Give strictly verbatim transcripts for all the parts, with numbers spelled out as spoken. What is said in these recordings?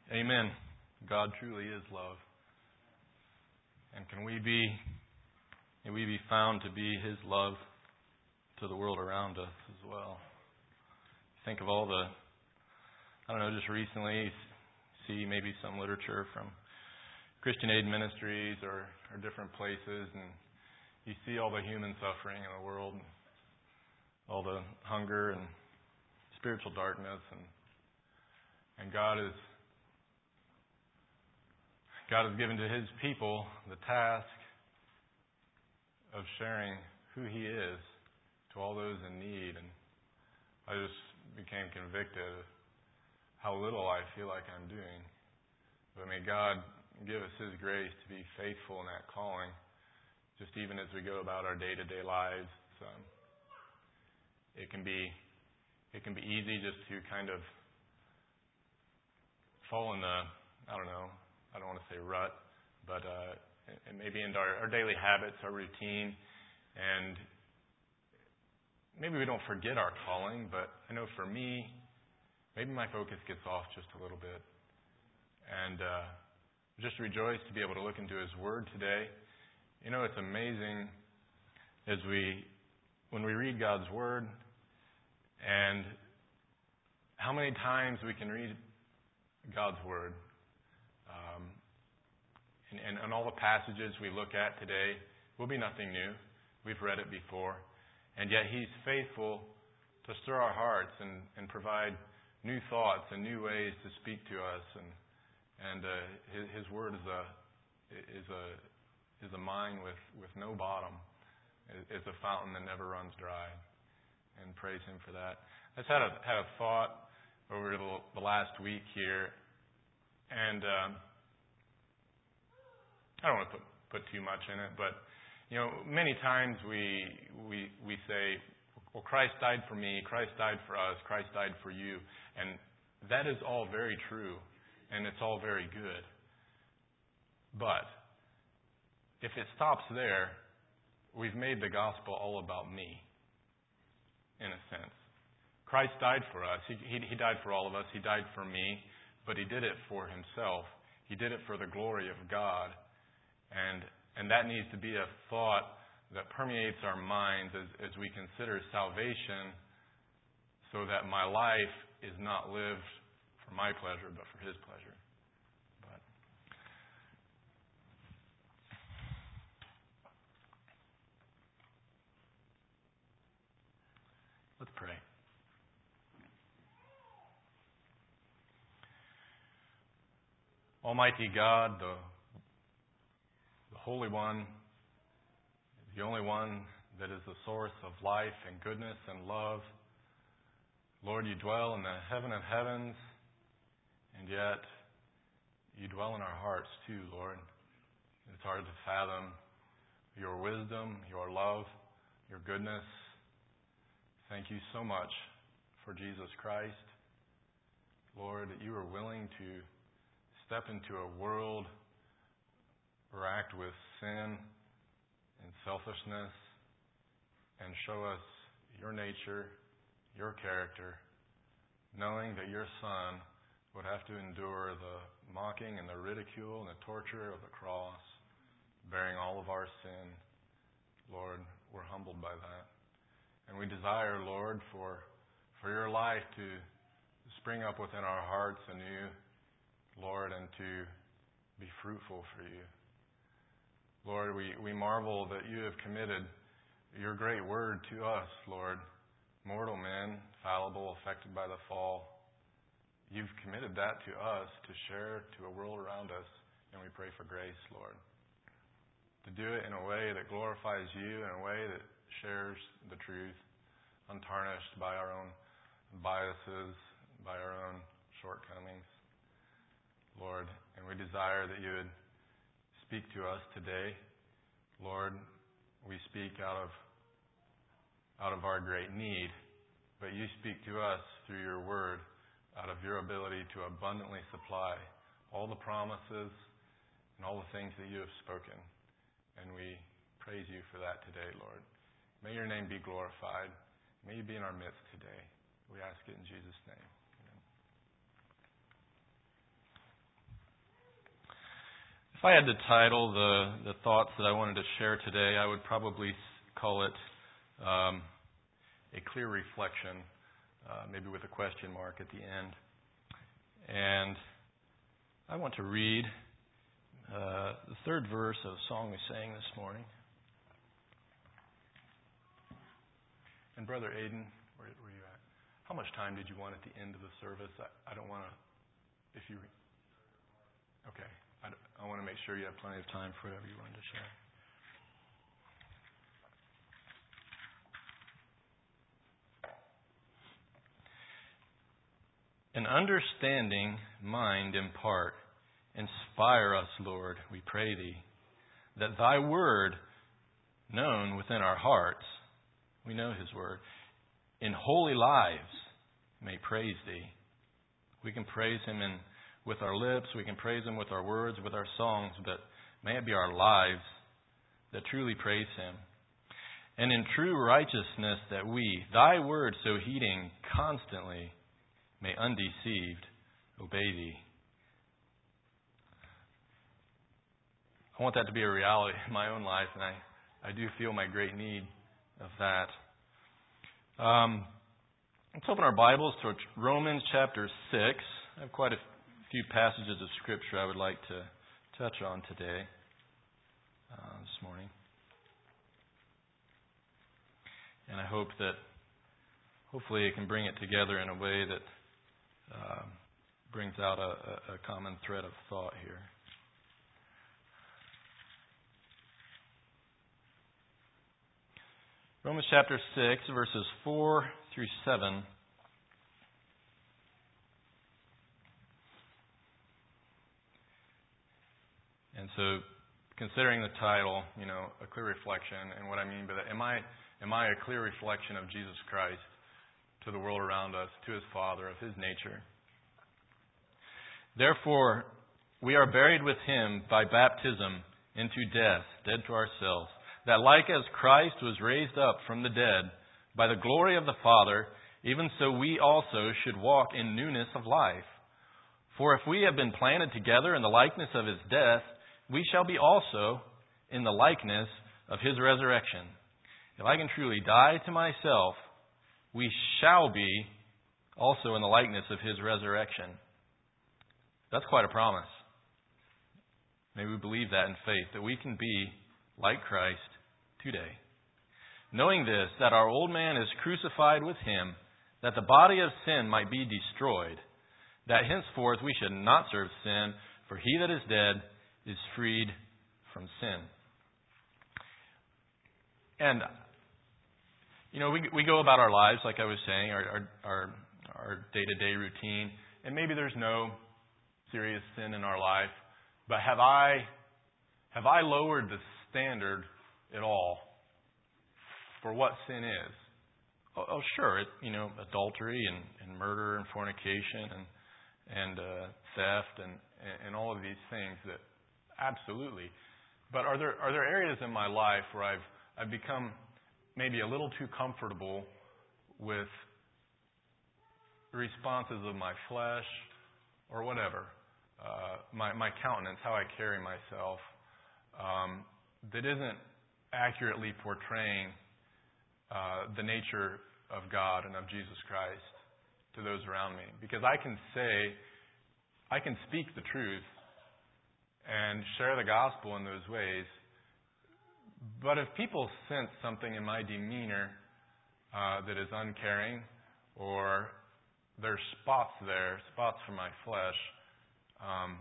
Amen. God truly is love. And can we be, can we be found to be His love to the world around us as well? Think of all the, I don't know, just recently see maybe some literature from Christian Aid Ministries or, or different places, and you see all the human suffering in the world, all the hunger and spiritual darkness, and and God is God has given to His people the task of sharing who He is to all those in need. And I just became convicted of how little I feel like I'm doing. But may God give us His grace to be faithful in that calling, just even as we go about our day-to-day lives. Um, it can be it can be easy just to kind of fall in the, I don't know, I don't want to say rut, but uh, it may be into our, our daily habits, our routine, and maybe we don't forget our calling, but I know for me, maybe my focus gets off just a little bit. And uh, just rejoice to be able to look into His Word today. You know, it's amazing as we, when we read God's Word, and how many times we can read God's Word. Um, and, and, and all the passages we look at today will be nothing new. We've read it before. And yet He's faithful to stir our hearts and, and provide new thoughts and new ways to speak to us. And and uh, his, his Word is a is a is a mine with, with no bottom. It's a fountain that never runs dry. And praise Him for that. I just had a had a thought over the, the last week here, and um, I don't want to put, put too much in it, but you know, many times we we we say, "Well, Christ died for me. Christ died for us. Christ died for you," and that is all very true, and it's all very good. But if it stops there, we've made the gospel all about me, in a sense. Christ died for us. He, he, he died for all of us. He died for me, but He did it for Himself. He did it for the glory of God. And and that needs to be a thought that permeates our minds as, as we consider salvation, so that my life is not lived for my pleasure, but for His pleasure. But let's pray. Almighty God, the, the Holy One, the only one that is the source of life and goodness and love. Lord, You dwell in the heaven of heavens, and yet You dwell in our hearts too, Lord. It's hard to fathom Your wisdom, Your love, Your goodness. Thank You so much for Jesus Christ. Lord, that You are willing to step into a world racked with sin and selfishness and show us Your nature, Your character, knowing that Your Son would have to endure the mocking and the ridicule and the torture of the cross, bearing all of our sin. Lord, we're humbled by that. And we desire, Lord, for, for Your life to spring up within our hearts anew, Lord, and to be fruitful for You. Lord, we, we marvel that You have committed Your great word to us, Lord, mortal men, fallible, affected by the fall. You've committed that to us to share to a world around us, and we pray for grace, Lord, to do it in a way that glorifies You, in a way that shares the truth, untarnished by our own biases, by our own shortcomings. Lord, and we desire that You would speak to us today. Lord, we speak out of out of our great need, but You speak to us through Your word, out of Your ability to abundantly supply all the promises and all the things that You have spoken. And we praise You for that today, Lord. May Your name be glorified. May You be in our midst today. We ask it in Jesus' name. I had to title the, the thoughts that I wanted to share today, I would probably call it um, a clear reflection, uh, maybe with a question mark at the end. And I want to read uh, the third verse of the song we sang this morning. And Brother Aiden, where were you at? How much time did you want at the end of the service? I, I don't want to, if you, okay. I, I want to make sure you have plenty of time for whatever you wanted to share. An understanding mind impart. Inspire us, Lord, we pray Thee, that Thy word, known within our hearts, we know His word, in holy lives may praise Thee. We can praise Him in, with our lips, we can praise Him with our words, with our songs, but may it be our lives that truly praise Him. And in true righteousness that we, Thy word so heeding constantly, may undeceived obey Thee. I want that to be a reality in my own life, and I, I do feel my great need of that. Um, let's open our Bibles to Romans chapter six. I have quite a few passages of Scripture I would like to touch on today, uh, this morning. And I hope that, hopefully it can bring it together in a way that uh, brings out a, a common thread of thought here. Romans chapter six, verses four through seven. And so, considering the title, you know, a clear reflection, and what I mean by that, am I am I a clear reflection of Jesus Christ to the world around us, to His Father, of His nature? Therefore, we are buried with Him by baptism into death, dead to ourselves, that like as Christ was raised up from the dead by the glory of the Father, even so we also should walk in newness of life. For if we have been planted together in the likeness of His death, we shall be also in the likeness of His resurrection. If I can truly die to myself, we shall be also in the likeness of His resurrection. That's quite a promise. May we believe that in faith, that we can be like Christ today. Knowing this, that our old man is crucified with Him, that the body of sin might be destroyed, that henceforth we should not serve sin, for he that is dead is freed from sin. And, you know, we we go about our lives, like I was saying, our our our, our day-to-day routine, and maybe there's no serious sin in our life, but have I have I lowered the standard at all for what sin is? Oh, oh sure, it, you know, adultery and, and murder and fornication and and uh, theft and and all of these things, that absolutely. But are there are there areas in my life where I've I've become maybe a little too comfortable with the responses of my flesh or whatever, uh, my my countenance, how I carry myself, um, that isn't accurately portraying uh, the nature of God and of Jesus Christ to those around me? Because I can say, I can speak the truth and share the gospel in those ways, but if people sense something in my demeanor uh, that is uncaring, or there's spots there, spots from my flesh, um,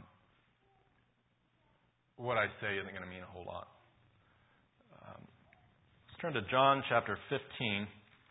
what I say isn't going to mean a whole lot. Um, let's turn to John chapter fifteen.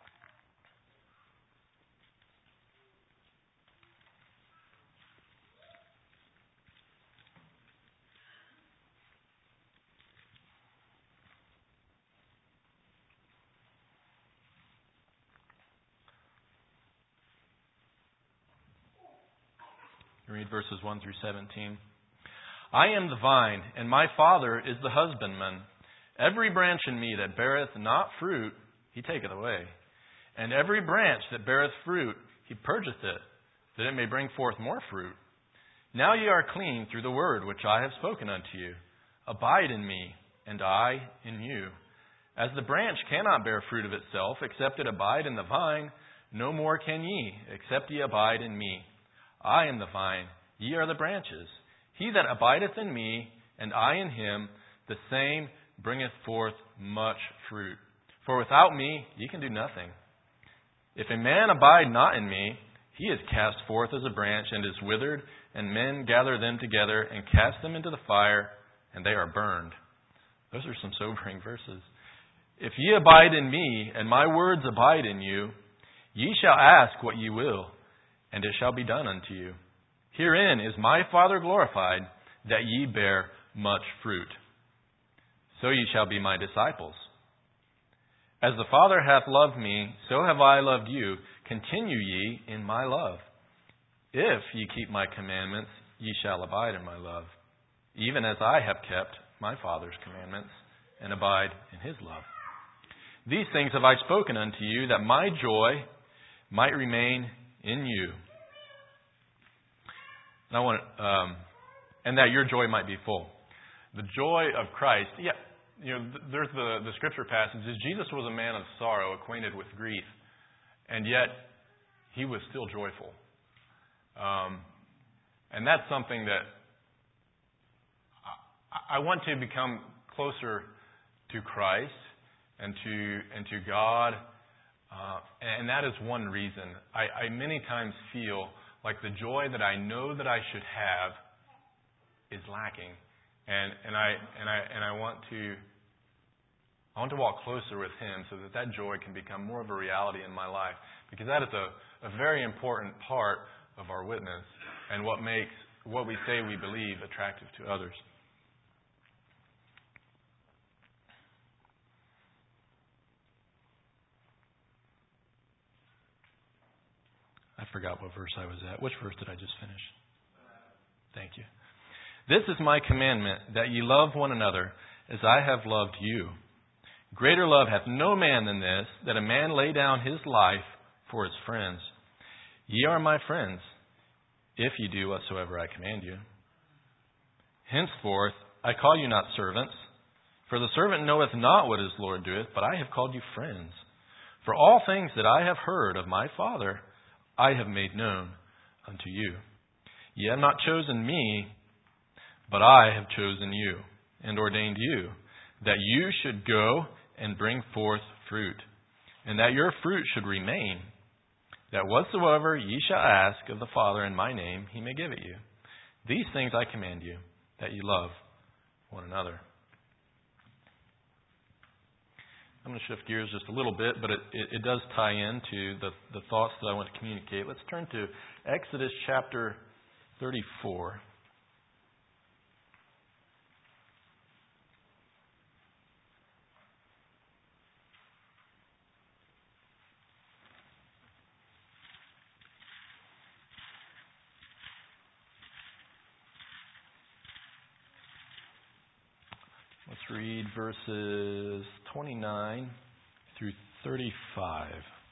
Read verses one through seventeen. I am the vine, and my Father is the husbandman. Every branch in me that beareth not fruit, He taketh away. And every branch that beareth fruit, He purgeth it, that it may bring forth more fruit. Now ye are clean through the word which I have spoken unto you. Abide in me, and I in you. As the branch cannot bear fruit of itself, except it abide in the vine, no more can ye, except ye abide in me. I am the vine, ye are the branches. He that abideth in me, and I in him, the same bringeth forth much fruit. For without me ye can do nothing. If a man abide not in me, he is cast forth as a branch, and is withered, and men gather them together, and cast them into the fire, and they are burned. Those are some sobering verses. If ye abide in me, and my words abide in you, ye shall ask what ye will, and it shall be done unto you. Herein is my Father glorified, that ye bear much fruit. So ye shall be my disciples. As the Father hath loved me, so have I loved you. Continue ye in my love. If ye keep my commandments, ye shall abide in my love, even as I have kept my Father's commandments, and abide in his love. These things have I spoken unto you, that my joy might remain in you. And I want, um, and that your joy might be full. The joy of Christ. Yeah, you know, there's the the scripture passages. Jesus was a man of sorrow, acquainted with grief, and yet he was still joyful. Um, and that's something that I, I want to become closer to Christ and to and to God, uh, and that is one reason. I, I many times feel like the joy that I know that I should have is lacking, and and I and I and I want to I want to walk closer with Him so that that joy can become more of a reality in my life, because that is a, a very important part of our witness and what makes what we say we believe attractive to others. I forgot what verse I was at. Which verse did I just finish? Thank you. This is my commandment, that ye love one another as I have loved you. Greater love hath no man than this, that a man lay down his life for his friends. Ye are my friends, if ye do whatsoever I command you. Henceforth I call you not servants, for the servant knoweth not what his Lord doeth, but I have called you friends. For all things that I have heard of my Father, I have made known unto you. Ye have not chosen me, but I have chosen you, and ordained you, that you should go and bring forth fruit, and that your fruit should remain, that whatsoever ye shall ask of the Father in my name, He may give it you. These things I command you, that ye love one another. I'm going to shift gears just a little bit, but it, it, it does tie into the, the thoughts that I want to communicate. Let's turn to Exodus chapter thirty-four. Let's read verses twenty-nine through thirty-five.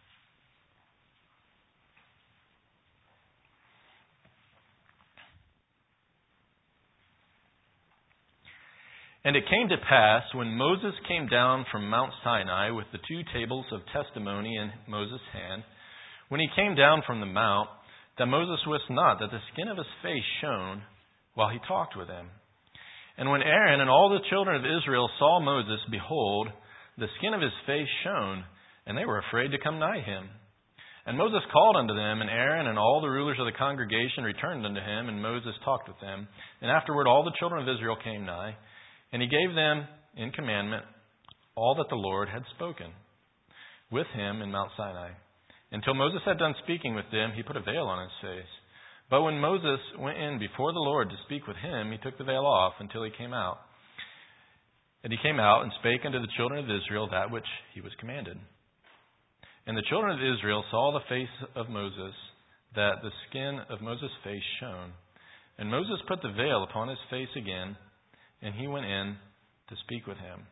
And it came to pass, when Moses came down from Mount Sinai with the two tables of testimony in Moses' hand, when he came down from the mount, that Moses wist not that the skin of his face shone while he talked with him. And when Aaron and all the children of Israel saw Moses, behold, the skin of his face shone, and they were afraid to come nigh him. And Moses called unto them, and Aaron and all the rulers of the congregation returned unto him, and Moses talked with them. And afterward all the children of Israel came nigh, and he gave them in commandment all that the Lord had spoken with him in Mount Sinai. Until Moses had done speaking with them, he put a veil on his face. But when Moses went in before the Lord to speak with him, he took the veil off until he came out. And he came out and spake unto the children of Israel that which he was commanded. And the children of Israel saw the face of Moses, that the skin of Moses' face shone. And Moses put the veil upon his face again, and he went in to speak with him.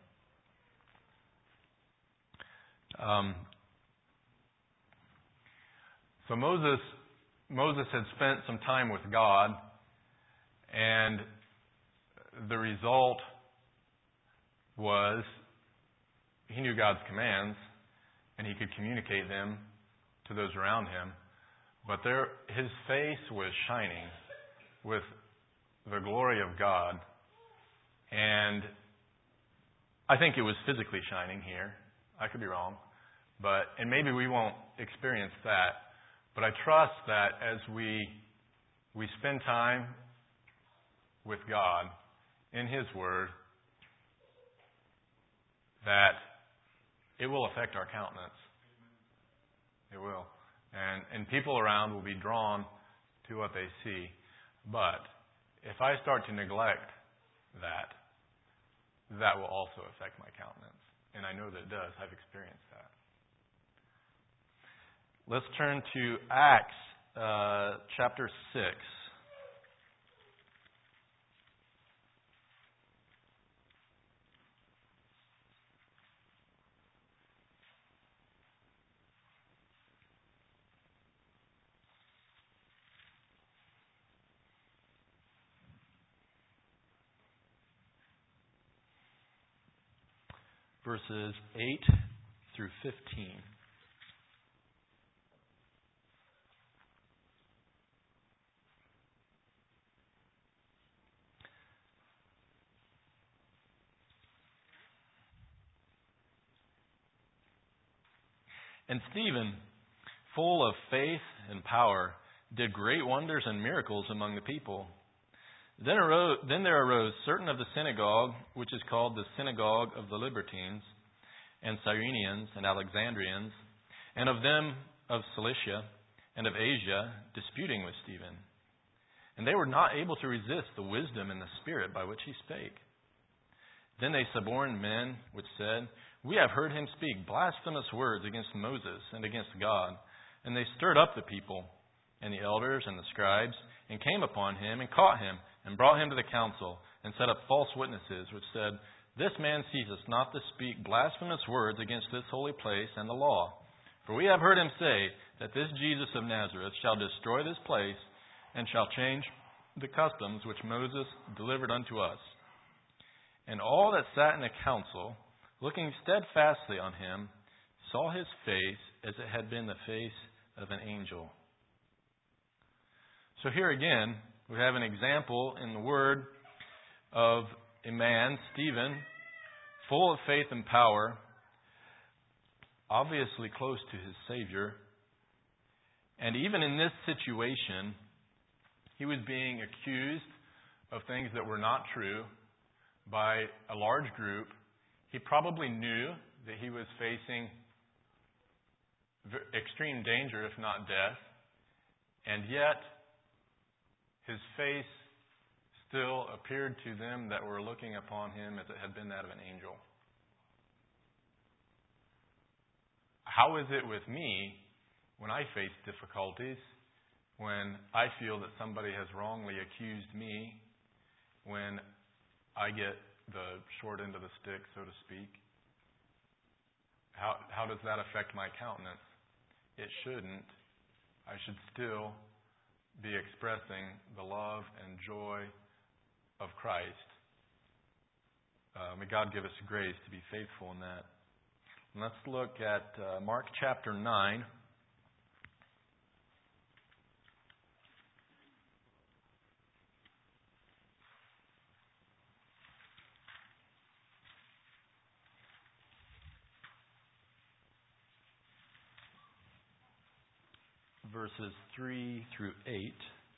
Um, so Moses... Moses had spent some time with God, and the result was he knew God's commands and he could communicate them to those around him. But there, his face was shining with the glory of God. And I think it was physically shining here. I could be wrong. But and maybe we won't experience that. But I trust that as we we spend time with God in His Word, that it will affect our countenance. It will. And and people around will be drawn to what they see. But if I start to neglect that, that will also affect my countenance. And I know that it does. I've experienced that. Let's turn to Acts uh, chapter six. Verses eight through fifteen. And Stephen, full of faith and power, did great wonders and miracles among the people. Then, arose, then there arose certain of the synagogue, which is called the synagogue of the Libertines, and Cyrenians, and Alexandrians, and of them of Cilicia, and of Asia, disputing with Stephen. And they were not able to resist the wisdom and the spirit by which he spake. Then they suborned men, which said, We have heard him speak blasphemous words against Moses and against God. And they stirred up the people, and the elders and the scribes, and came upon him, and caught him, and brought him to the council, and set up false witnesses, which said, This man ceaseth not to speak blasphemous words against this holy place and the law. For we have heard him say that this Jesus of Nazareth shall destroy this place, and shall change the customs which Moses delivered unto us. And all that sat in the council, looking steadfastly on him, saw his face as it had been the face of an angel. So here again, we have an example in the word of a man, Stephen, full of faith and power, obviously close to his Savior. And even in this situation, he was being accused of things that were not true by a large group. He probably knew that he was facing extreme danger, if not death. And yet, his face still appeared to them that were looking upon him as it had been that of an angel. How is it with me when I face difficulties, when I feel that somebody has wrongly accused me, when I get the short end of the stick, so to speak? How how does that affect my countenance? It shouldn't. I should still be expressing the love and joy of Christ. Uh, may God give us grace to be faithful in that. And let's look at uh, Mark chapter nine. Verses three through eight.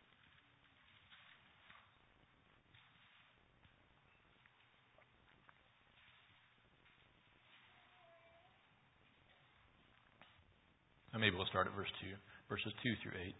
And maybe we'll start at verse two, verses two through eight.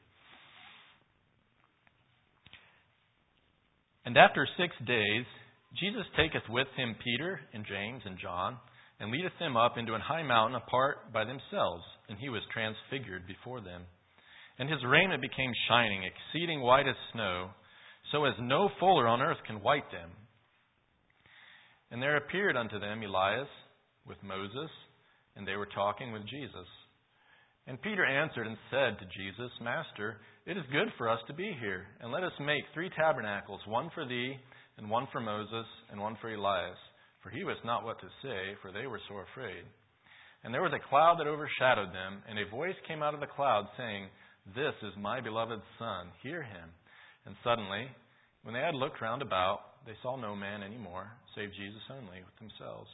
And after six days, Jesus taketh with him Peter and James and John, and leadeth them up into an high mountain apart by themselves, and he was transfigured before them. And his raiment became shining, exceeding white as snow, so as no fuller on earth can white them. And there appeared unto them Elias with Moses, and they were talking with Jesus. And Peter answered and said to Jesus, Master, it is good for us to be here, and let us make three tabernacles, one for thee, and one for Moses, and one for Elias, For he wist not what to say, for they were sore afraid. And there was a cloud that overshadowed them, and a voice came out of the cloud, saying, This is my beloved Son, hear him. And suddenly, when they had looked round about, they saw no man any more, save Jesus only with themselves.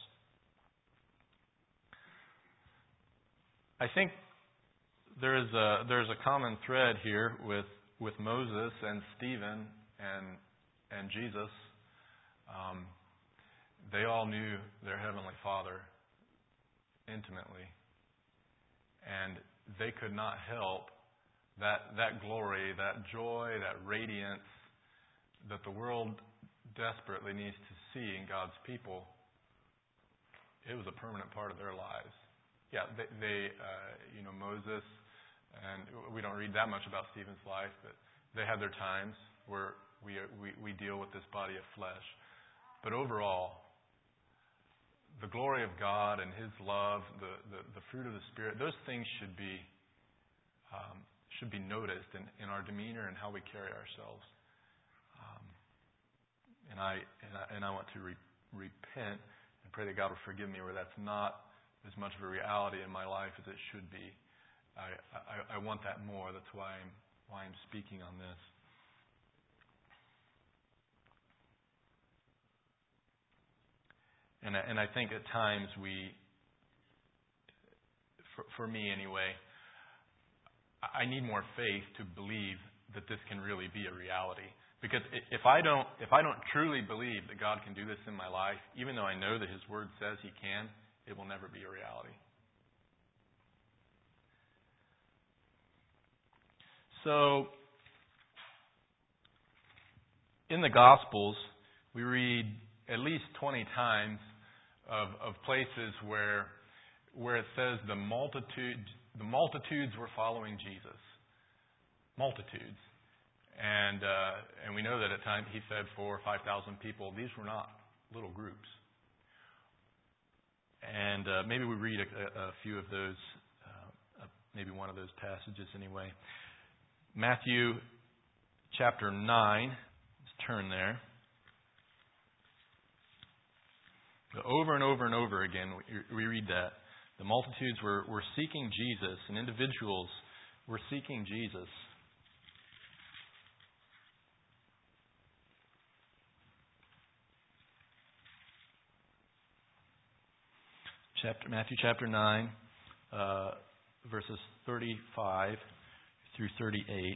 I think there is a there's a common thread here with, with Moses and Stephen and and Jesus. Um, they all knew their Heavenly Father intimately, and they could not help that that glory, that joy, that radiance that the world desperately needs to see in God's people. It was a permanent part of their lives. Yeah, they, they uh, you know, Moses, and we don't read that much about Stephen's life, but they had their times where we we, we deal with this body of flesh. But overall, the glory of God and His love, the, the, the fruit of the Spirit, those things should be um, should be noticed in, in our demeanor and how we carry ourselves. Um, and I and I, and I want to re, repent and pray that God will forgive me where that's not as much of a reality in my life as it should be. I, I, I want that more. That's why I'm why I'm speaking on this. And I, and I think at times we, for, for me anyway, I need more faith to believe that this can really be a reality. Because if I don't, if I don't truly believe that God can do this in my life, even though I know that His Word says He can, it will never be a reality. So, in the Gospels, we read at least twenty times of, of places where where it says the multitude the multitudes were following Jesus. Multitudes. And uh, and we know that at times He fed four or five thousand people. These were not little groups. And uh, maybe we read a, a few of those, uh, maybe one of those passages anyway. Matthew chapter nine. Let's turn there. Over and over and over again, we, we read that. The multitudes were, were seeking Jesus, and individuals were seeking Jesus. Chapter, Matthew chapter nine, uh, verses thirty-five through thirty-eight.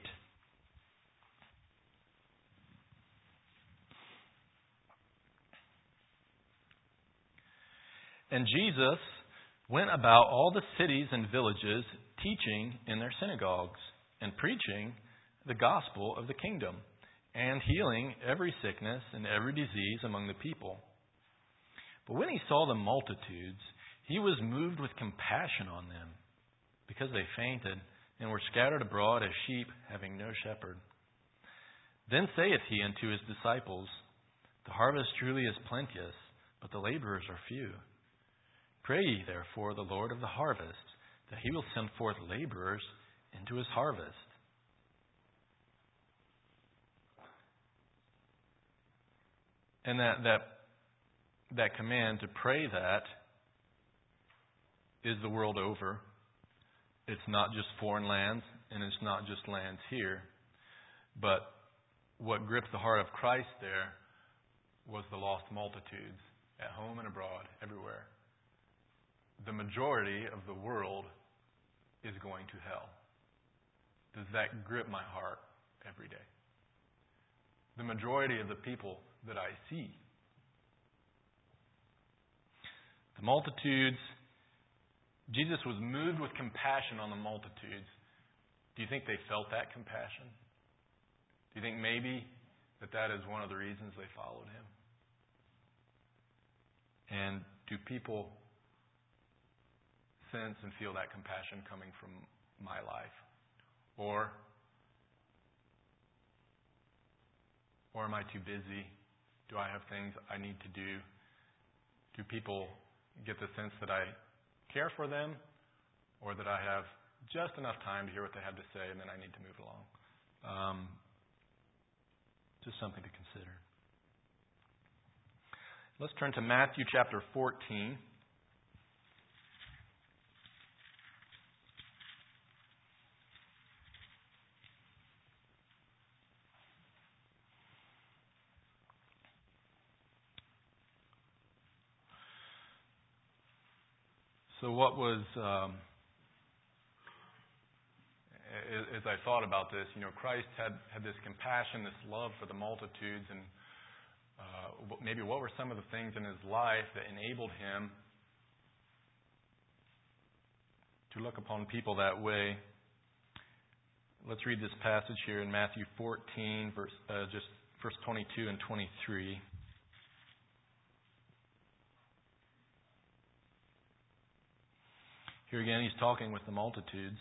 And Jesus went about all the cities and villages, teaching in their synagogues, and preaching the gospel of the kingdom, and healing every sickness and every disease among the people. But when He saw the multitudes, He was moved with compassion on them, because they fainted and were scattered abroad as sheep having no shepherd. Then saith He unto His disciples, The harvest truly is plenteous, but the laborers are few. Pray ye therefore the Lord of the harvest, that He will send forth laborers into His harvest. And that that that command to pray that is the world over. It's not just foreign lands, and it's not just lands here. But what gripped the heart of Christ there was the lost multitudes at home and abroad, everywhere. The majority of the world is going to hell. Does that grip my heart every day? The majority of the people that I see. The multitudes, Jesus was moved with compassion on the multitudes. Do you think they felt that compassion? Do you think maybe that that is one of the reasons they followed Him? And do people sense and feel that compassion coming from my life? Or, or am I too busy? Do I have things I need to do? Do people get the sense that I care for them, or that I have just enough time to hear what they have to say and then I need to move along? Um, just something to consider. Let's turn to Matthew chapter fourteen. So what was, um, as I thought about this, you know, Christ had, had this compassion, this love for the multitudes, and uh, maybe what were some of the things in his life that enabled him to look upon people that way. Let's read this passage here in Matthew fourteen, verse, uh, just verse twenty-two and twenty-three. Here again, he's talking with the multitudes.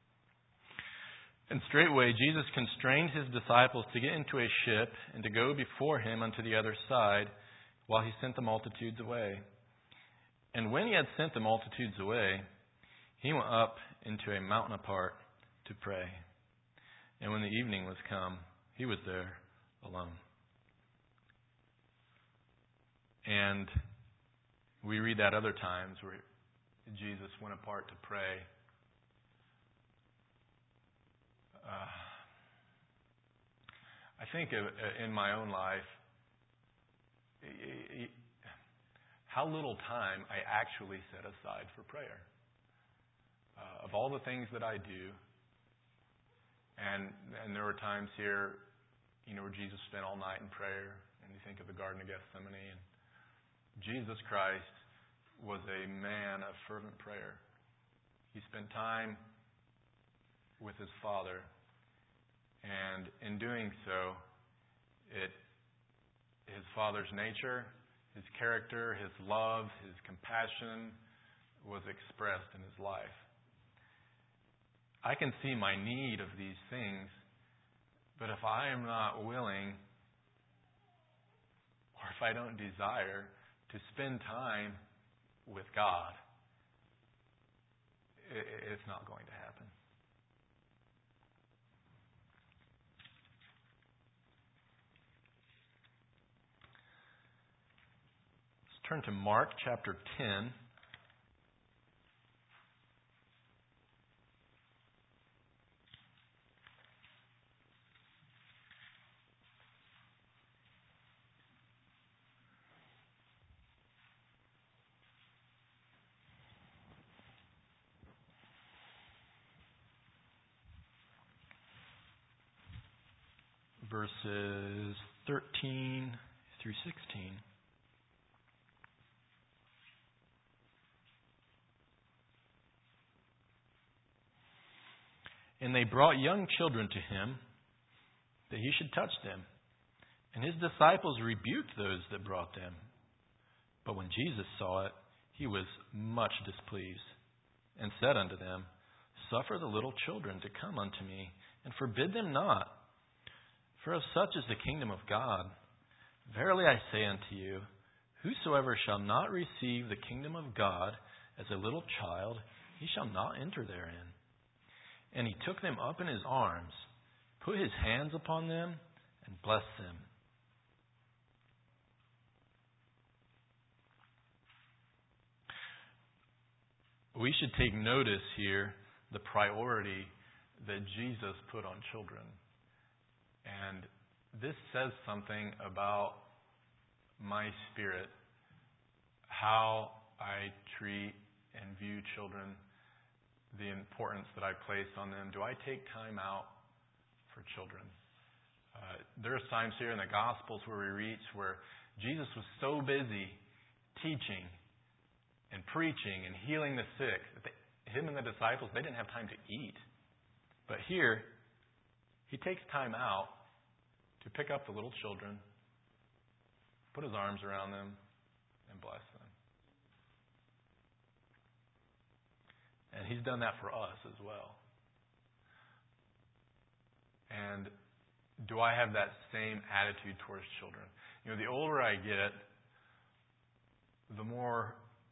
And straightway Jesus constrained his disciples to get into a ship and to go before him unto the other side, while he sent the multitudes away. And when he had sent the multitudes away, he went up into a mountain apart to pray. And when the evening was come, he was there alone. And we read that other times where Jesus went apart to pray. Uh, I think of, in my own life, how little time I actually set aside for prayer. Uh, of all the things that I do, and and there were times here, you know, where Jesus spent all night in prayer, and you think of the Garden of Gethsemane, and Jesus Christ was a man of fervent prayer. He spent time with his Father, and in doing so, it his Father's nature, his character, his love, his compassion was expressed in his life. I can see my need of these things, but if I am not willing, or if I don't desire to spend time with God, it's not going to happen. Let's turn to Mark chapter ten. Verses thirteen through sixteen. And they brought young children to him, that he should touch them. And his disciples rebuked those that brought them. But when Jesus saw it, he was much displeased, and said unto them, Suffer the little children to come unto me, and forbid them not. For of such is the kingdom of God. Verily I say unto you, whosoever shall not receive the kingdom of God as a little child, he shall not enter therein. And he took them up in his arms, put his hands upon them, and blessed them. We should take notice here the priority that Jesus put on children. And this says something about my spirit, how I treat and view children, the importance that I place on them. Do I take time out for children? Uh, there's times here in the Gospels where we reach where Jesus was so busy teaching and preaching and healing the sick that they, him and the disciples, they didn't have time to eat. But here, he takes time out to pick up the little children, put his arms around them, and bless them. And he's done that for us as well. And do I have that same attitude towards children? You know, the older I get, the more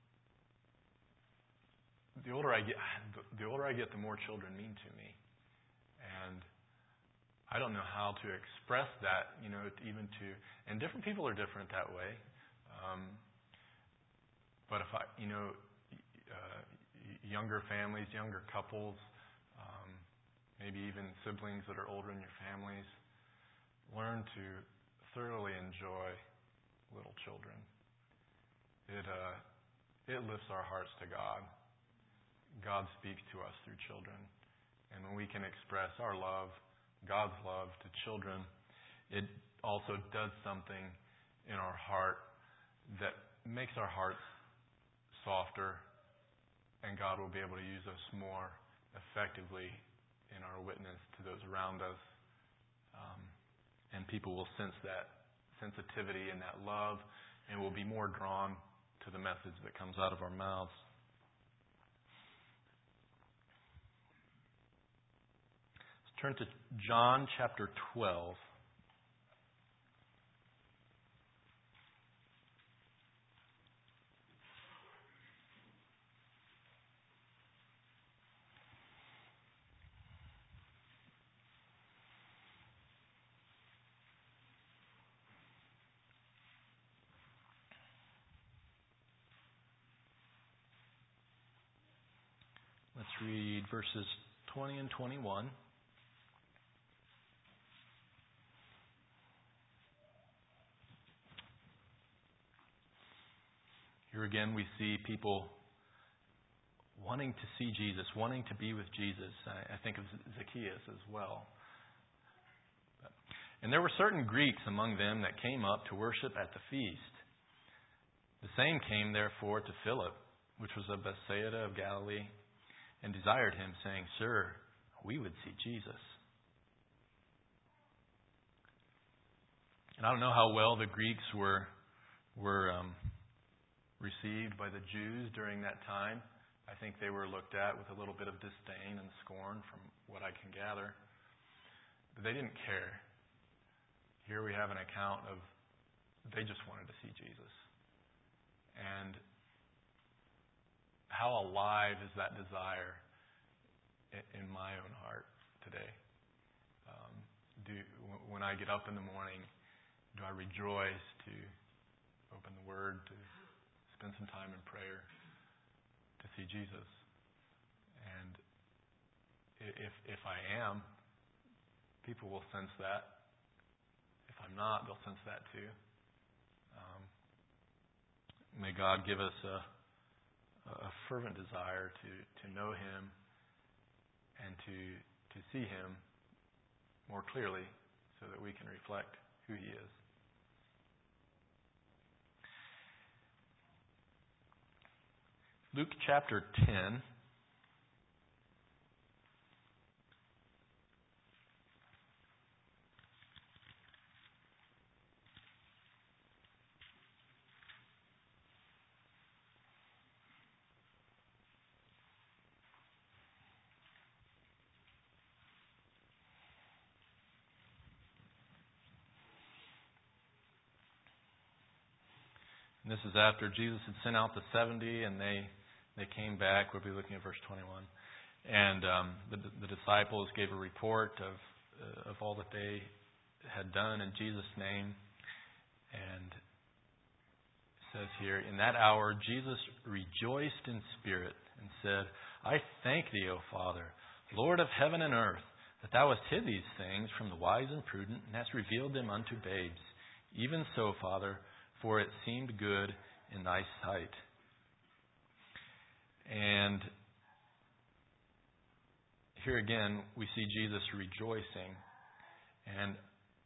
the older I get, the older I get, the more children mean to me. And I don't know how to express that, you know, even to, and different people are different that way. Um, but if I, you know, uh, younger families, younger couples, um, maybe even siblings that are older in your families, learn to thoroughly enjoy little children. It uh, it lifts our hearts to God. God speaks to us through children. And when we can express our love, God's love to children, it also does something in our heart that makes our hearts softer, and God will be able to use us more effectively in our witness to those around us. Um, and people will sense that sensitivity and that love and will be more drawn to the message that comes out of our mouths. Let's turn to John chapter twelve. Let's read verses twenty and twenty-one. Here again we see people wanting to see Jesus, wanting to be with Jesus. I think of Zacchaeus as well. And there were certain Greeks among them that came up to worship at the feast. The same came therefore to Philip, which was of Bethsaida of Galilee, and desired him, saying, Sir, we would see Jesus. And I don't know how well the Greeks were were um, received by the Jews during that time. I think they were looked at with a little bit of disdain and scorn from what I can gather. But they didn't care. Here we have an account of they just wanted to see Jesus. And how alive is that desire in my own heart today? Um, do when I get up in the morning, do I rejoice to open the Word, to spend some time in prayer, to see Jesus? And if if I am, people will sense that. If I'm not, they'll sense that too. Um, may God give us a a fervent desire to, to know Him and to to see Him more clearly so that we can reflect who He is. Luke chapter ten. And this is after Jesus had sent out the seventy, and they they came back. We'll be looking at verse twenty-one. And um, the, the disciples gave a report of uh, of all that they had done in Jesus' name. And it says here, in that hour Jesus rejoiced in spirit and said, I thank Thee, O Father, Lord of heaven and earth, that Thou hast hid these things from the wise and prudent, and hast revealed them unto babes. Even so, Father, for it seemed good in Thy sight. And here again, we see Jesus rejoicing. And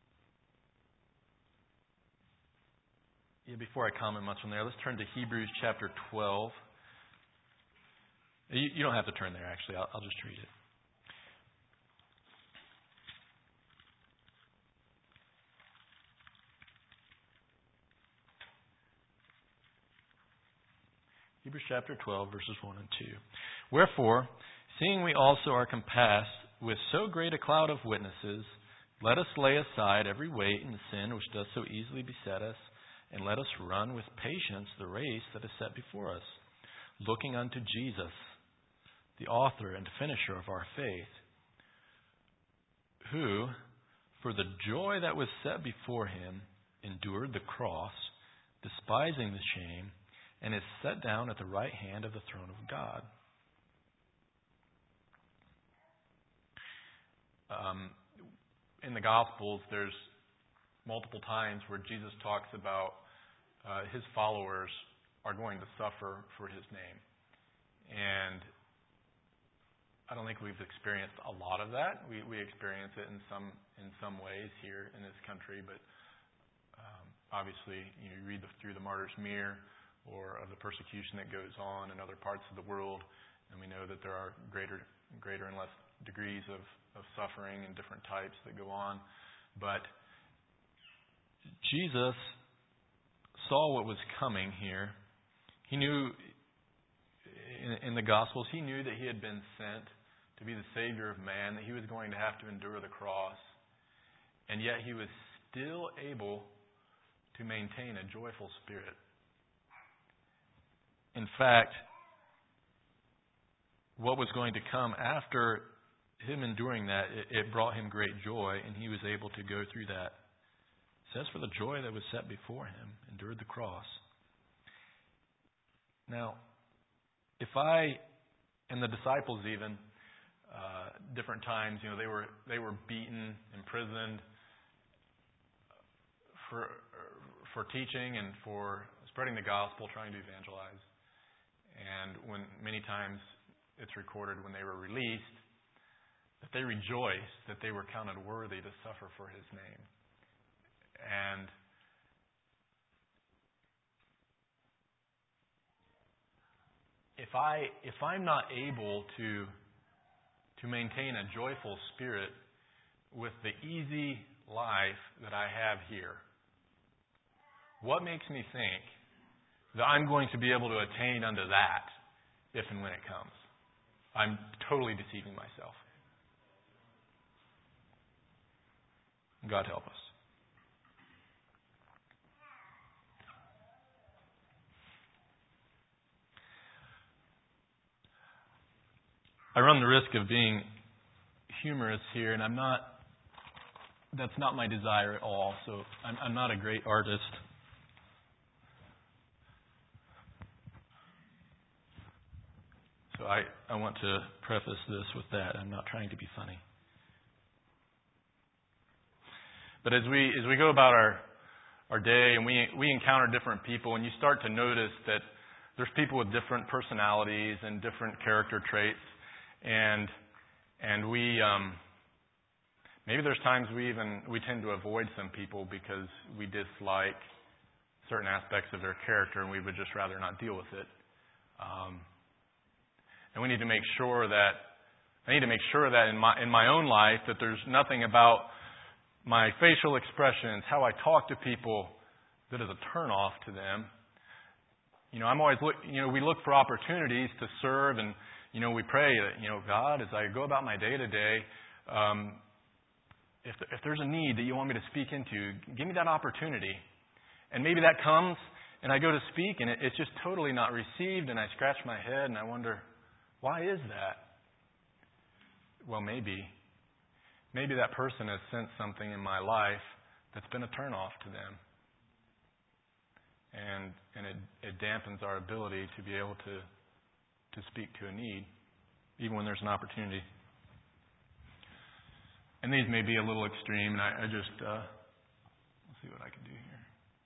yeah, before I comment much on there, let's turn to Hebrews chapter twelve. You, you don't have to turn there, actually. I'll, I'll just read it. Hebrews chapter twelve, verses one and two. Wherefore, seeing we also are compassed with so great a cloud of witnesses, let us lay aside every weight and the sin which does so easily beset us, and let us run with patience the race that is set before us, looking unto Jesus, the author and finisher of our faith, who, for the joy that was set before Him, endured the cross, despising the shame, and is set down at the right hand of the throne of God. Um, in the Gospels, there's multiple times where Jesus talks about uh, his followers are going to suffer for his name. And I don't think we've experienced a lot of that. We we experience it in some in some ways here in this country, but um, obviously, you know, you read the, through the Martyr's Mirror or of the persecution that goes on in other parts of the world, and we know that there are greater greater and less degrees of, of suffering and different types that go on. But Jesus saw what was coming here. He knew in, in the Gospels, he knew that he had been sent to be the Savior of man, that he was going to have to endure the cross, and yet he was still able to maintain a joyful spirit. In fact, what was going to come after him enduring that, it, it brought him great joy, and he was able to go through that. It says, for the joy that was set before him, endured the cross. Now, if I, and the disciples even, uh, different times, you know, they were they were beaten, imprisoned for for teaching and for spreading the gospel, trying to evangelize. And when many times it's recorded when they were released, that they rejoiced that they were counted worthy to suffer for his name. And if I if I'm not able to to maintain a joyful spirit with the easy life that I have here, what makes me think that I'm going to be able to attain unto that if and when it comes? I'm totally deceiving myself. God help us. I run the risk of being humorous here, and I'm not, that's not my desire at all. So I'm, I'm not a great artist. So I, I want to preface this with that. I'm not trying to be funny. But as we as we go about our our day and we we encounter different people, and you start to notice that there's people with different personalities and different character traits, and and we um, maybe there's times we even we tend to avoid some people because we dislike certain aspects of their character, and we would just rather not deal with it. Um, and we need to make sure that I need to make sure that in my in my own life that there's nothing about my facial expressions, how I talk to people, that is a turnoff to them. You know, I'm always look. You know, we look for opportunities to serve, and you know, we pray that, you know, God, as I go about my day to day, um, if if there's a need that you want me to speak into, give me that opportunity. And maybe that comes, and I go to speak, and it, it's just totally not received, and I scratch my head, and I wonder, why is that? Well, maybe. Maybe that person has sensed something in my life that's been a turnoff to them. And and it, it dampens our ability to be able to to speak to a need, even when there's an opportunity. And these may be a little extreme, and I, I just, uh, let's see what I can do here.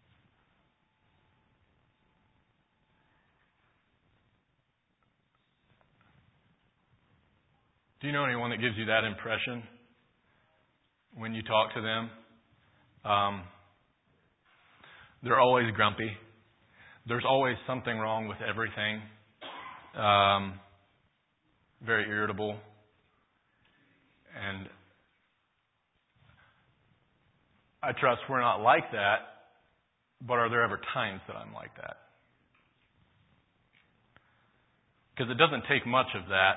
Do you know anyone that gives you that impression when you talk to them? Um, they're always grumpy. There's always something wrong with everything. Um, very irritable. And I trust we're not like that, but are there ever times that I'm like that? Because it doesn't take much of that,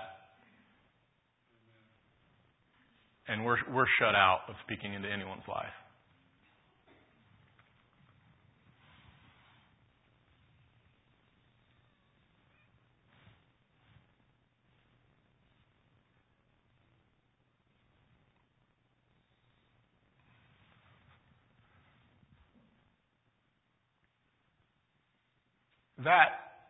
and we're we're shut out of speaking into anyone's life. that,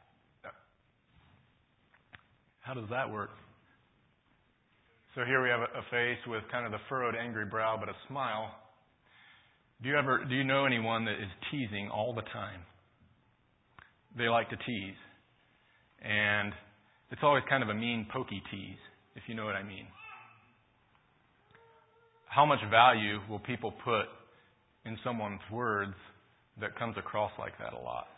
how does that work? So here we have a face with kind of the furrowed, angry brow, but a smile. Do you ever, do you know anyone that is teasing all the time? They like to tease. And it's always kind of a mean, pokey tease, if you know what I mean. How much value will people put in someone's words that comes across like that a lot?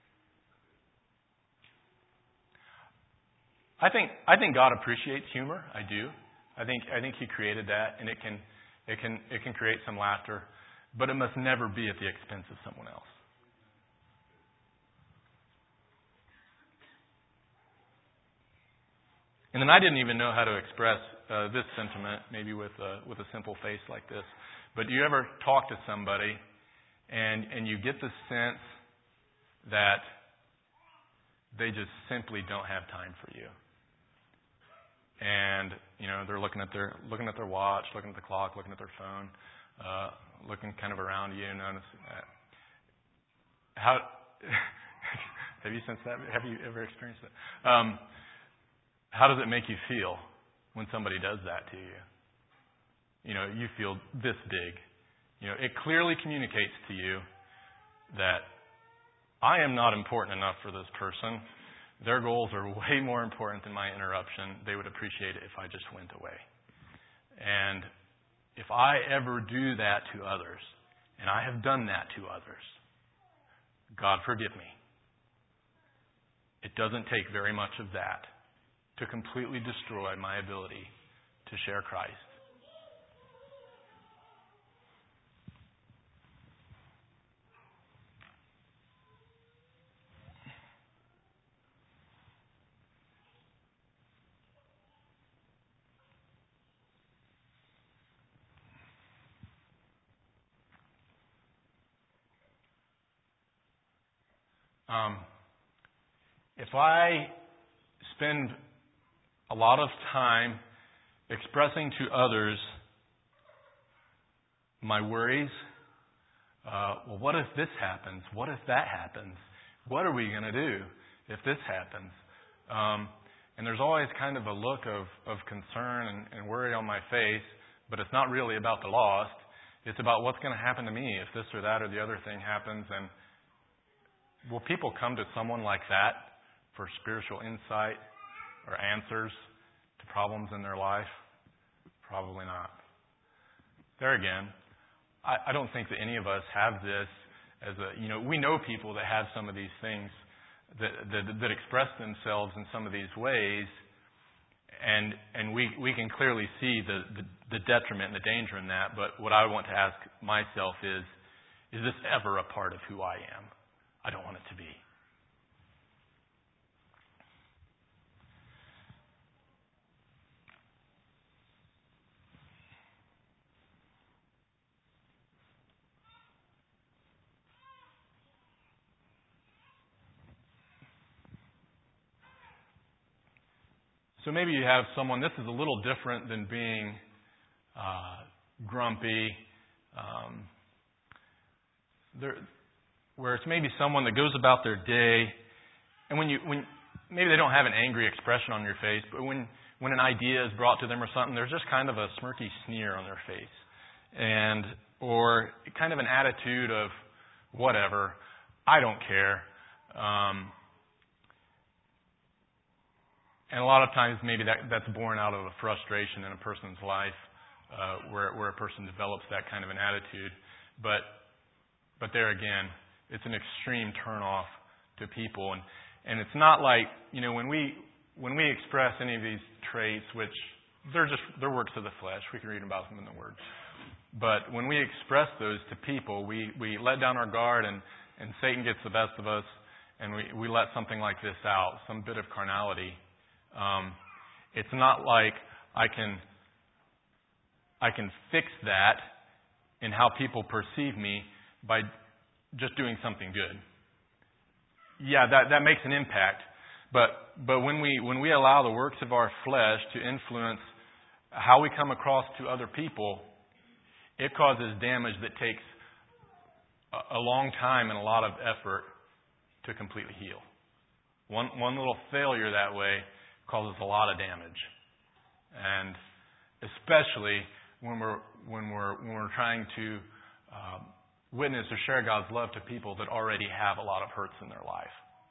I think I think God appreciates humor. I do. I think I think He created that, and it can it can it can create some laughter, but it must never be at the expense of someone else. And then I didn't even know how to express uh, this sentiment, maybe with a, with a simple face like this. But do you ever talk to somebody and and you get the sense that they just simply don't have time for you? And you know they're looking at their looking at their watch, looking at the clock, looking at their phone, uh, looking kind of around you. Notice that. How have you sensed that? Have you ever experienced that? Um, How does it make you feel when somebody does that to you? You know, you feel this big. You know, it clearly communicates to you that I am not important enough for this person. Their goals are way more important than my interruption. They would appreciate it if I just went away. And if I ever do that to others, and I have done that to others, God forgive me. It doesn't take very much of that to completely destroy my ability to share Christ. Um, if I spend a lot of time expressing to others my worries, uh, well, what if this happens? What if that happens? What are we going to do if this happens? Um, and there's always kind of a look of, of concern and, and worry on my face, but it's not really about the lost. It's about what's going to happen to me if this or that or the other thing happens. And will people come to someone like that for spiritual insight or answers to problems in their life? Probably not. There again, I, I don't think that any of us have this as a, you know, we know people that have some of these things that that, that express themselves in some of these ways, and and we, we can clearly see the, the, the detriment and the danger in that. But what I want to ask myself is, is this ever a part of who I am? I don't want it to be. So maybe you have someone, this is a little different than being uh, grumpy, um, there, where it's maybe someone that goes about their day, and when you, when maybe they don't have an angry expression on your face, but when, when an idea is brought to them or something, there's just kind of a smirky sneer on their face, and or kind of an attitude of whatever, I don't care. Um, And a lot of times maybe that, that's born out of a frustration in a person's life uh, where, where a person develops that kind of an attitude. But but there again, it's an extreme turnoff to people. And, and it's not like, you know, when we when we express any of these traits, which they're just they're works of the flesh, we can read about them in the Word. But when we express those to people, we, we let down our guard and, and Satan gets the best of us, and we, we let something like this out, some bit of carnality. Um, it's not like I can I can fix that in how people perceive me by just doing something good. Yeah, that, that makes an impact. But but when we when we allow the works of our flesh to influence how we come across to other people, it causes damage that takes a, a long time and a lot of effort to completely heal. One, one little failure that way causes a lot of damage. And especially when we're, when we're, when we're trying to um, witness or share God's love to people that already have a lot of hurts in their life.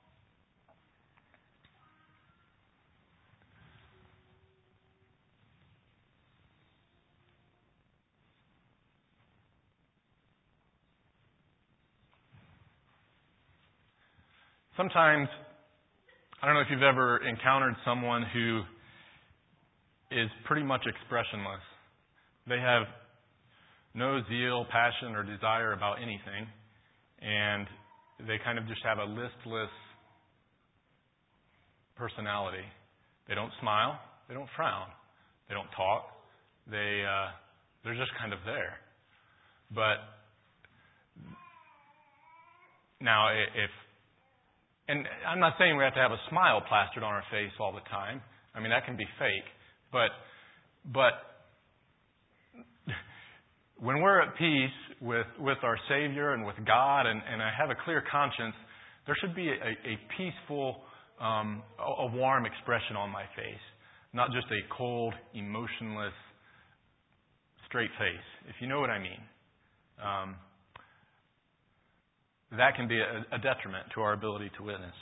Sometimes, I don't know if you've ever encountered someone who is pretty much expressionless. They have no zeal, passion, or desire about anything, and they kind of just have a listless personality. They don't smile, they don't frown, they don't talk. They uh, they're just kind of there. But now, if and I'm not saying we have to have a smile plastered on our face all the time. I mean, that can be fake. But but when we're at peace with, with our Savior and with God, and, and I have a clear conscience, there should be a, a peaceful, um, a, a warm expression on my face, not just a cold, emotionless, straight face, if you know what I mean. Um, that can be a, a detriment to our ability to witness.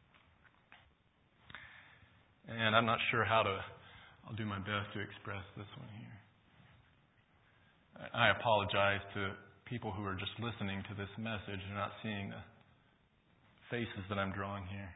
And I'm not sure how to, I'll do my best to express this one here. I apologize to people who are just listening to this message and not seeing the faces that I'm drawing here.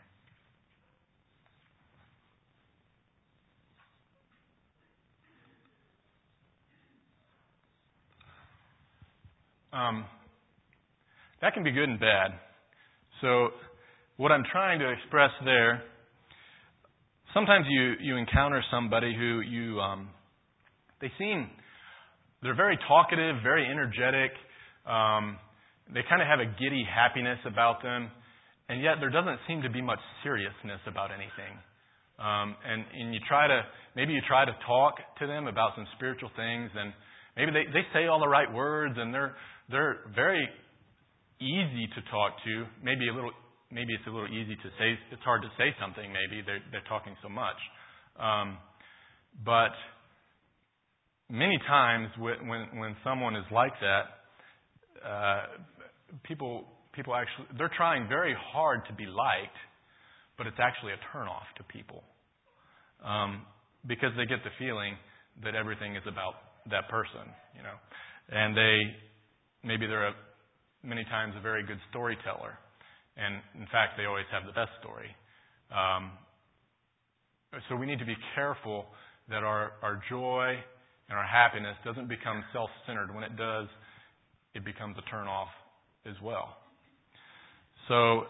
Um, that can be good and bad. So what I'm trying to express there, sometimes you, you encounter somebody who you, um, they seem, they're very talkative, very energetic. Um, they kind of have a giddy happiness about them, and yet there doesn't seem to be much seriousness about anything. Um, and, and you try to, maybe you try to talk to them about some spiritual things, and maybe they, they say all the right words, and they're they're very easy to talk to. Maybe a little, maybe it's a little easy to say. It's hard to say something. Maybe they're they're talking so much, um, but many times when when someone is like that, uh, people people actually they're trying very hard to be liked, but it's actually a turnoff to people um, because they get the feeling that everything is about that person, you know, and they maybe they're a, many times a very good storyteller, and in fact they always have the best story. Um, so we need to be careful that our our joy and our happiness doesn't become self-centered. When it does, it becomes a turn-off as well. So,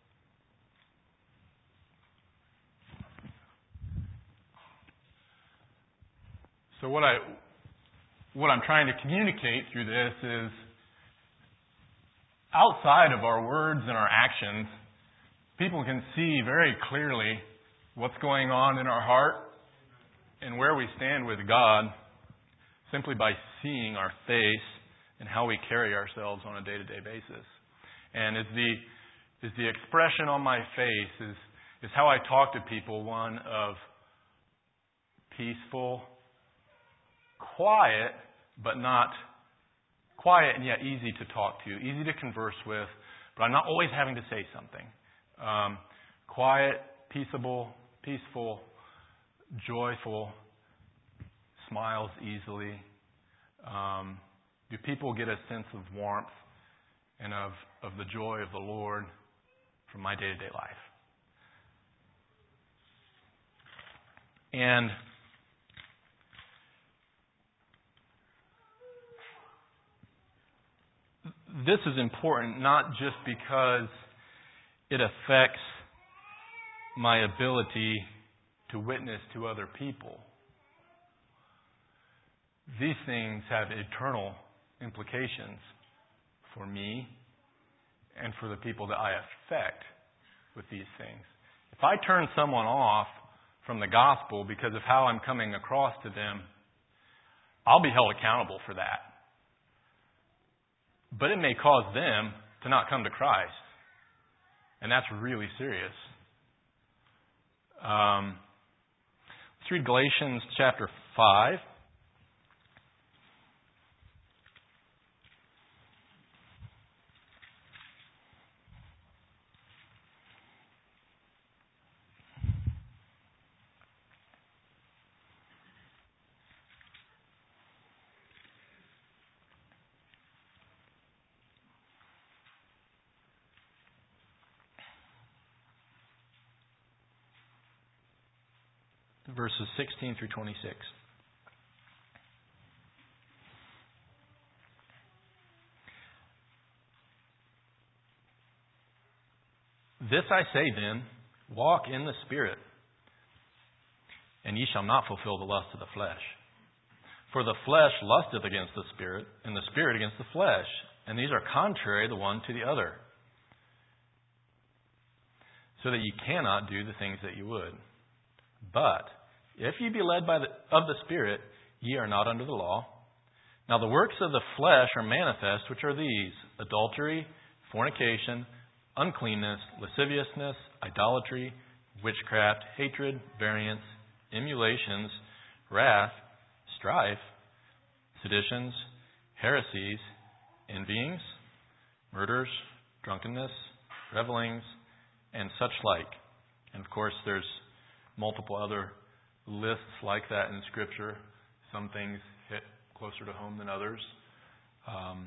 so what I what I'm trying to communicate through this is, outside of our words and our actions, people can see very clearly what's going on in our heart and where we stand with God, simply by seeing our face and how we carry ourselves on a day-to-day basis. And is the is the expression on my face, is is how I talk to people, one of peaceful, quiet, but not quiet and yet easy to talk to, easy to converse with, but I'm not always having to say something. Um, quiet, peaceable, peaceful, joyful, smiles easily. Um, do people get a sense of warmth and of, of the joy of the Lord from my day-to-day life? And this is important not just because it affects my ability to witness to other people. These things have eternal implications for me and for the people that I affect with these things. If I turn someone off from the gospel because of how I'm coming across to them, I'll be held accountable for that. But it may cause them to not come to Christ. And that's really serious. Um, let's read Galatians chapter five. Verses sixteen through twenty-six. This I say then, walk in the Spirit, and ye shall not fulfill the lust of the flesh. For the flesh lusteth against the Spirit, and the Spirit against the flesh, and these are contrary the one to the other, so that ye cannot do the things that ye would. But if ye be led by the, of the Spirit, ye are not under the law. Now the works of the flesh are manifest, which are these: adultery, fornication, uncleanness, lasciviousness, idolatry, witchcraft, hatred, variance, emulations, wrath, strife, seditions, heresies, envyings, murders, drunkenness, revelings, and such like. And of course, there's multiple other lists like that in Scripture. Some things hit closer to home than others. Um,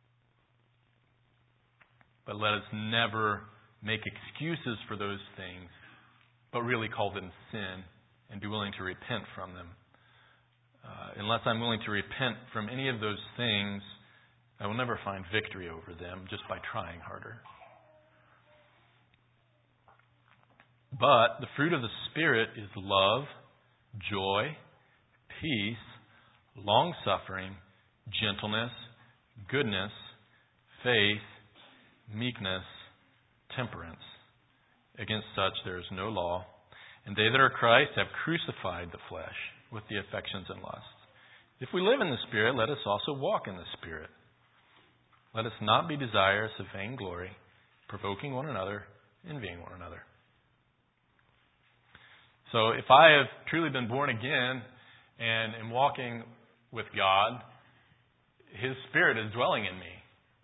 but let us never make excuses for those things, but really call them sin and be willing to repent from them. Uh, unless I'm willing to repent from any of those things, I will never find victory over them just by trying harder. But the fruit of the Spirit is love, joy, peace, long-suffering, gentleness, goodness, faith, meekness, temperance. Against such there is no law. And they that are Christ have crucified the flesh with the affections and lusts. If we live in the Spirit, let us also walk in the Spirit. Let us not be desirous of vainglory, provoking one another, envying one another. So if I have truly been born again and am walking with God, His Spirit is dwelling in me.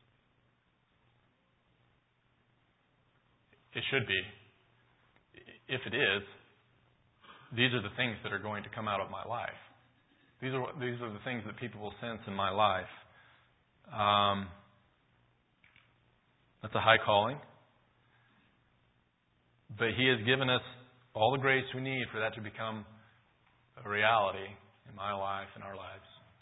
It should be. If it is, these are the things that are going to come out of my life. These are these are the things that people will sense in my life. Um, that's a high calling. But He has given us all the grace we need for that to become a reality in my life and our lives.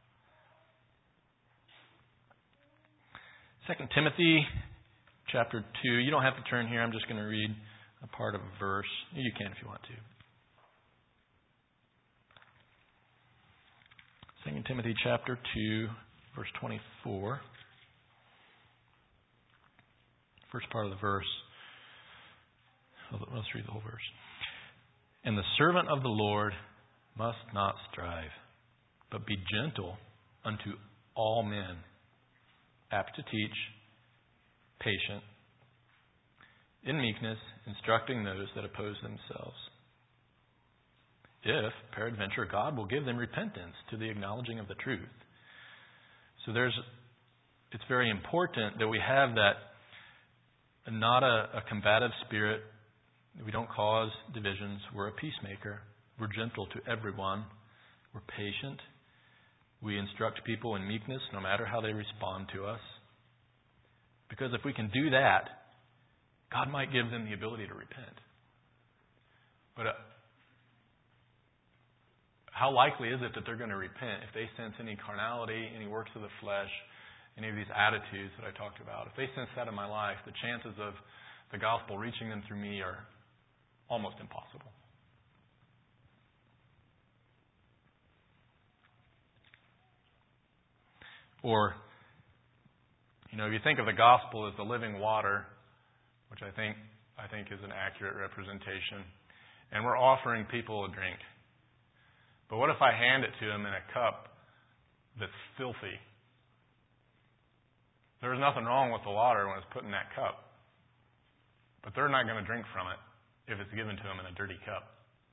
Second Timothy chapter two. You don't have to turn here. I'm just going to read a part of a verse. You can if you want to. Second Timothy chapter two, verse twenty-four. First part of the verse. Let's read the whole verse. And the servant of the Lord must not strive, but be gentle unto all men, apt to teach, patient, in meekness, instructing those that oppose themselves. If, peradventure, God will give them repentance to the acknowledging of the truth. So there's, it's very important that we have that, not a, a combative spirit. We don't cause divisions. We're a peacemaker. We're gentle to everyone. We're patient. We instruct people in meekness no matter how they respond to us. Because if we can do that, God might give them the ability to repent. But uh, how likely is it that they're going to repent if they sense any carnality, any works of the flesh, any of these attitudes that I talked about? If they sense that in my life, the chances of the gospel reaching them through me are almost impossible. Or, you know, if you think of the gospel as the living water, which I think I think is an accurate representation, and we're offering people a drink. But what if I hand it to them in a cup that's filthy? There's nothing wrong with the water when it's put in that cup. But they're not going to drink from it if it's given to them in a dirty cup.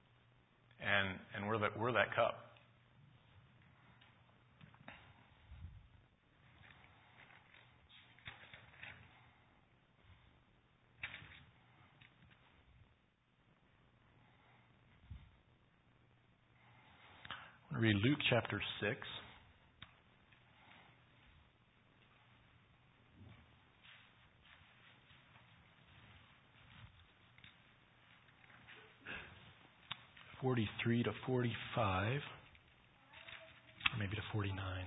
and, and we're, that, we're that cup. I'm going to read Luke chapter six. forty-three to forty-five, or maybe to forty-nine.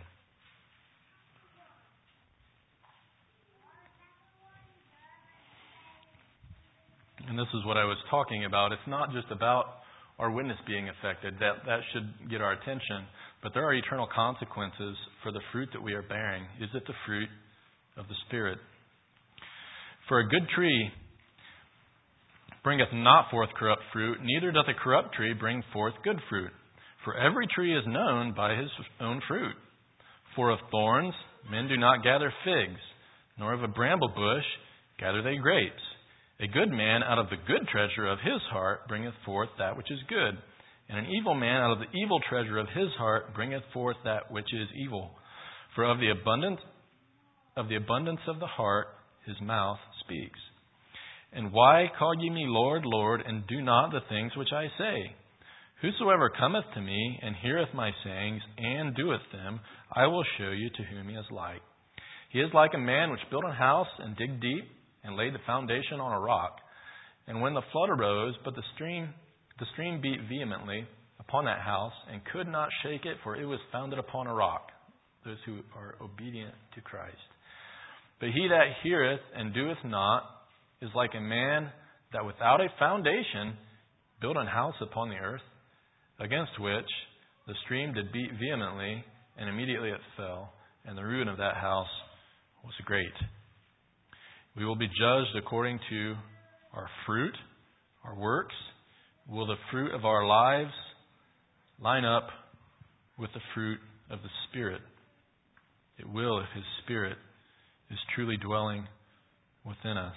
And this is what I was talking about. It's not just about our witness being affected. That, that should get our attention. But there are eternal consequences for the fruit that we are bearing. Is it the fruit of the Spirit? For a good tree bringeth not forth corrupt fruit, neither doth a corrupt tree bring forth good fruit. For every tree is known by his own fruit. For of thorns men do not gather figs, nor of a bramble bush gather they grapes. A good man out of the good treasure of his heart bringeth forth that which is good, and an evil man out of the evil treasure of his heart bringeth forth that which is evil. For of the abundance of the abundance of the heart his mouth speaks. And why call ye me Lord, Lord, and do not the things which I say? Whosoever cometh to me, and heareth my sayings, and doeth them, I will show you to whom he is like. He is like a man which built a house, and digged deep, and laid the foundation on a rock. And when the flood arose, but the stream, the stream beat vehemently upon that house, and could not shake it, for it was founded upon a rock. Those who are obedient to Christ. But he that heareth and doeth not, is like a man that without a foundation built an house upon the earth, against which the stream did beat vehemently, and immediately it fell, and the ruin of that house was great. We will be judged according to our fruit, our works. Will the fruit of our lives line up with the fruit of the Spirit? It will if His Spirit is truly dwelling within us.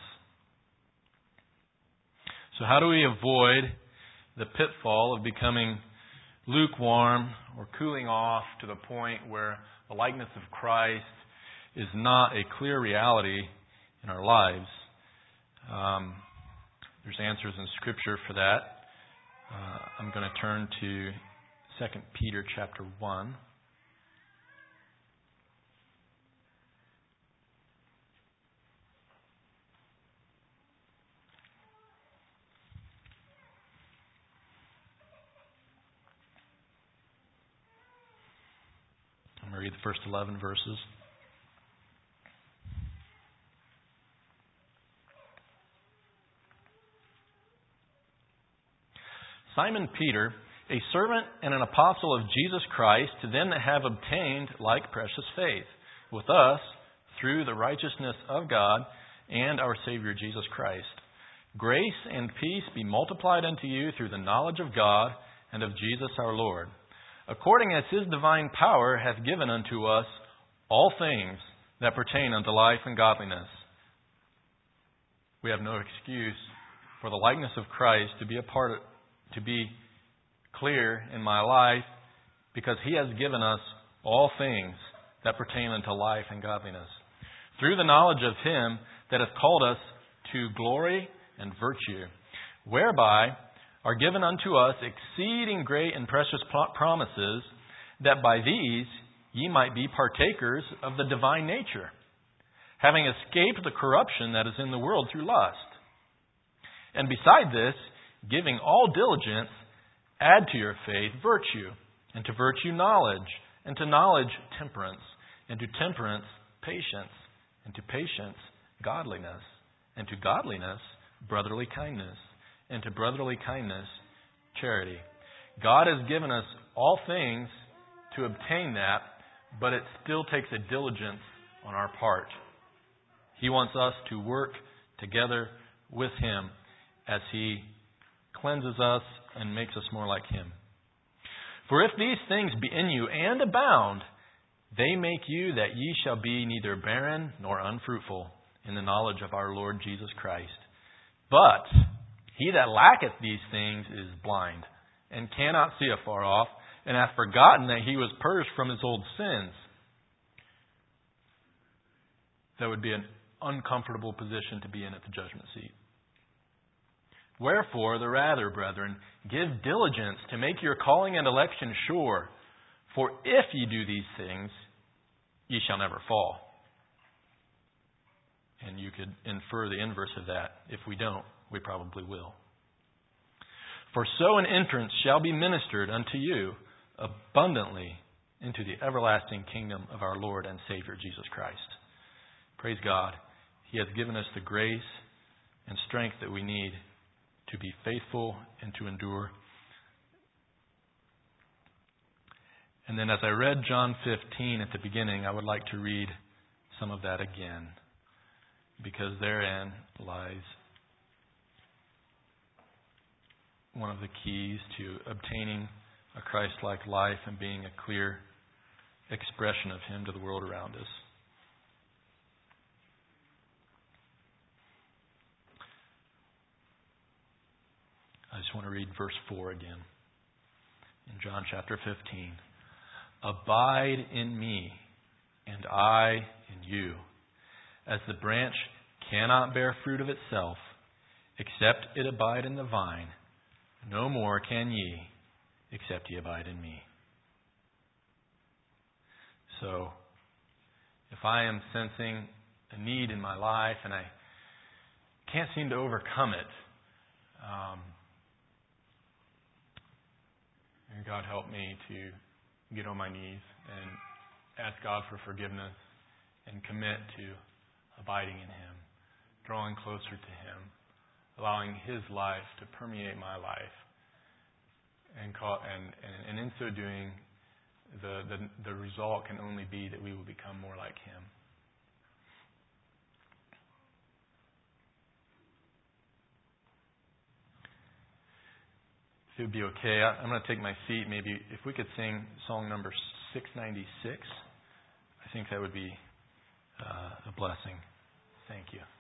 So how do we avoid the pitfall of becoming lukewarm or cooling off to the point where the likeness of Christ is not a clear reality in our lives? Um, there's answers in Scripture for that. Uh, I'm going to turn to Second Peter chapter one. I'm going to read the first eleven verses. Simon Peter, a servant and an apostle of Jesus Christ, to them that have obtained like precious faith, with us through the righteousness of God and our Savior Jesus Christ. Grace and peace be multiplied unto you through the knowledge of God and of Jesus our Lord, according as His divine power hath given unto us all things that pertain unto life and godliness. We have no excuse for the likeness of Christ to be a part of, to be clear in my life, because He has given us all things that pertain unto life and godliness, through the knowledge of Him that hath called us to glory and virtue, whereby are given unto us exceeding great and precious promises, that by these ye might be partakers of the divine nature, having escaped the corruption that is in the world through lust. And beside this, giving all diligence, add to your faith virtue, and to virtue knowledge, and to knowledge temperance, and to temperance patience, and to patience godliness, and to godliness brotherly kindness, and to brotherly kindness charity. God has given us all things to obtain that, but it still takes a diligence on our part. He wants us to work together with Him as He cleanses us and makes us more like Him. For if these things be in you and abound, they make you that ye shall be neither barren nor unfruitful in the knowledge of our Lord Jesus Christ. But he that lacketh these things is blind, and cannot see afar off, and hath forgotten that he was purged from his old sins. That would be an uncomfortable position to be in at the judgment seat. Wherefore, the rather, brethren, give diligence to make your calling and election sure. For if ye do these things, ye shall never fall. And you could infer the inverse of that. If we don't, we probably will. For so an entrance shall be ministered unto you abundantly into the everlasting kingdom of our Lord and Savior Jesus Christ. Praise God. He has given us the grace and strength that we need to be faithful and to endure. And then as I read John fifteen at the beginning, I would like to read some of that again, because therein lies one of the keys to obtaining a Christ-like life and being a clear expression of Him to the world around us. I just want to read verse four again in John chapter fifteen. Abide in me, and I in you. As the branch cannot bear fruit of itself, except it abide in the vine, no more can ye, except ye abide in me. So, if I am sensing a need in my life and I can't seem to overcome it, um, and God help me to get on my knees and ask God for forgiveness and commit to abiding in Him, drawing closer to Him, allowing His life to permeate my life, and call, and, and, and in so doing, the, the the result can only be that we will become more like Him. If it would be okay, I'm going to take my seat. Maybe if we could sing song number six ninety-six, I think that would be uh, a blessing. Thank you.